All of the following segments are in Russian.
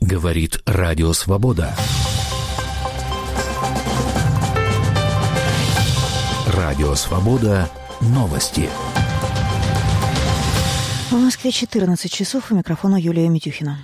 Говорит Радио Свобода. Радио Свобода. Новости. В Москве 14 часов. У микрофона Юлия Митюхина.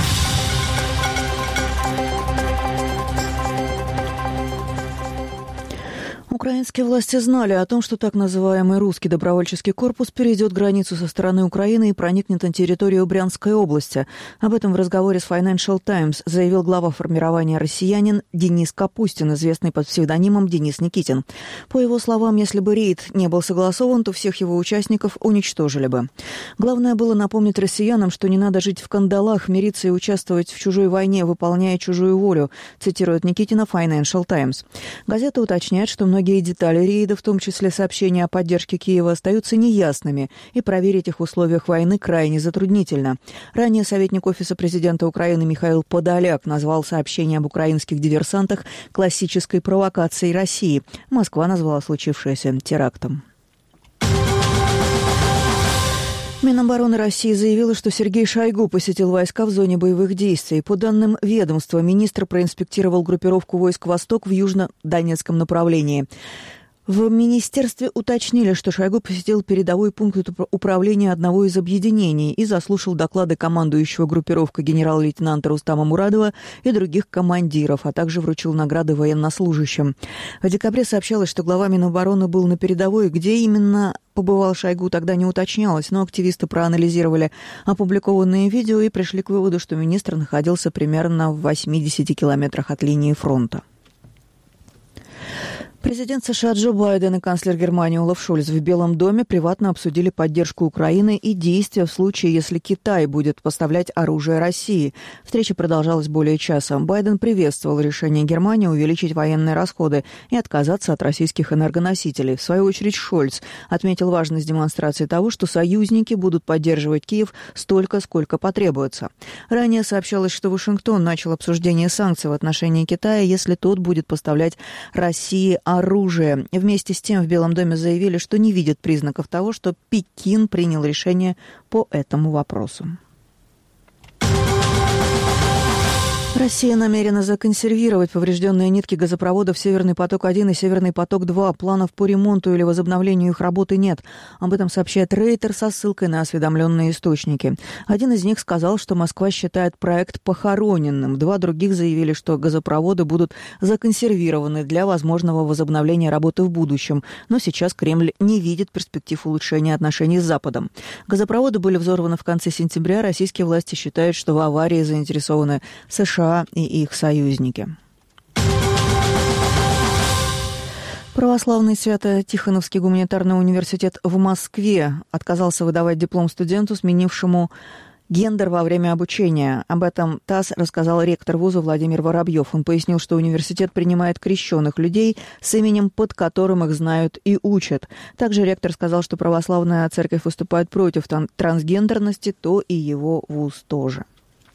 Украинские власти знали о том, что так называемый русский добровольческий корпус перейдет границу со стороны Украины и проникнет на территорию Брянской области. Об этом в разговоре с Financial Times заявил глава формирования «Россиянин» Денис Капустин, известный под псевдонимом Денис Никитин. По его словам, если бы рейд не был согласован, то всех его участников уничтожили бы. Главное было напомнить россиянам, что не надо жить в кандалах, мириться и участвовать в чужой войне, выполняя чужую волю, цитирует Никитина Financial Times. Газета уточняет, что многие детали рейда, в том числе сообщения о поддержке Киева, остаются неясными, и проверить их в условиях войны крайне затруднительно. Ранее советник Офиса президента Украины Михаил Подоляк назвал сообщение об украинских диверсантах классической провокацией России. Москва назвала случившееся терактом. Минобороны России заявила, что Сергей Шойгу посетил войска в зоне боевых действий. По данным ведомства, министр проинспектировал группировку войск «Восток» в южно-донецком направлении. В министерстве уточнили, что Шойгу посетил передовой пункт управления одного из объединений и заслушал доклады командующего группировкой генерал-лейтенанта Рустама Мурадова и других командиров, а также вручил награды военнослужащим. В декабре сообщалось, что глава Минобороны был на передовой. Где именно побывал Шойгу, тогда не уточнялось, но активисты проанализировали опубликованные видео и пришли к выводу, что министр находился примерно в 80 километрах от линии фронта. Президент США Джо Байден и канцлер Германии Олаф Шольц в Белом доме приватно обсудили поддержку Украины и действия в случае, если Китай будет поставлять оружие России. Встреча продолжалась более часа. Байден приветствовал решение Германии увеличить военные расходы и отказаться от российских энергоносителей. В свою очередь Шольц отметил важность демонстрации того, что союзники будут поддерживать Киев столько, сколько потребуется. Ранее сообщалось, что Вашингтон начал обсуждение санкций в отношении Китая, если тот будет поставлять России оружие. Вместе с тем в Белом доме заявили, что не видят признаков того, что Пекин принял решение по этому вопросу. Россия намерена законсервировать поврежденные нитки газопроводов «Северный поток-1» и «Северный поток-2». Планов по ремонту или возобновлению их работы нет. Об этом сообщает Рейтер со ссылкой на осведомленные источники. Один из них сказал, что Москва считает проект похороненным. Два других заявили, что газопроводы будут законсервированы для возможного возобновления работы в будущем. Но сейчас Кремль не видит перспектив улучшения отношений с Западом. Газопроводы были взорваны в конце сентября. Российские власти считают, что в аварии заинтересованы США и их союзники. Православный Свято-Тихоновский гуманитарный университет в Москве отказался выдавать диплом студенту, сменившему гендер во время обучения. Об этом ТАСС рассказал ректор вуза Владимир Воробьев. Он пояснил, что университет принимает крещенных людей с именем, под которым их знают и учат. Также ректор сказал, что православная церковь выступает против трансгендерности, то и его вуз тоже.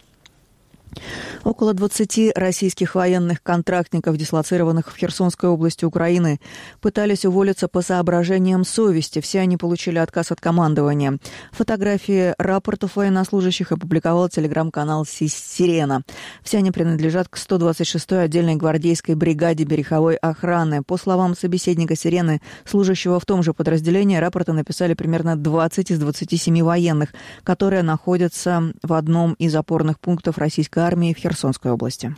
Около 20 российских военных контрактников, дислоцированных в Херсонской области Украины, пытались уволиться по соображениям совести. Все они получили отказ от командования. Фотографии рапортов военнослужащих опубликовал телеграм-канал «Сирена». Все они принадлежат к 126-й отдельной гвардейской бригаде береговой охраны. По словам собеседника «Сирены», служащего в том же подразделении, рапорты написали примерно 20 из 27 военных, которые находятся в одном из опорных пунктов российской армии в Херсонской области.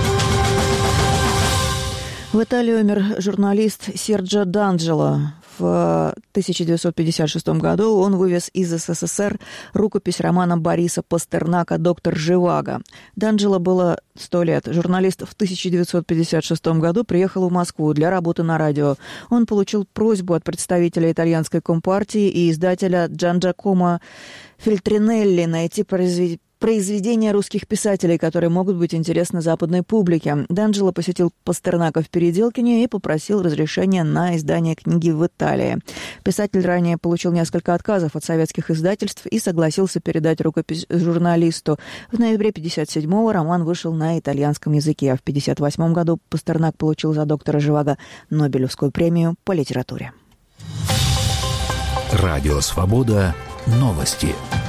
В Италии умер журналист Серджо Д'Анджело. В 1956 году он вывез из СССР рукопись романа Бориса Пастернака «Доктор Живаго». Д'Анджело было 100 лет. Журналист в 1956 году приехал в Москву для работы на радио. Он получил просьбу от представителя итальянской компартии и издателя Джанджакомо Фельтринелли найти произведения русских писателей, которые могут быть интересны западной публике. Д'Анджело посетил Пастернака в Переделкине и попросил разрешения на издание книги в Италии. Писатель ранее получил несколько отказов от советских издательств и согласился передать рукопись журналисту. В ноябре 1957-го роман вышел на итальянском языке, а в 1958 году Пастернак получил за «Доктора Живаго» Нобелевскую премию по литературе. Радио «Свобода». Новости.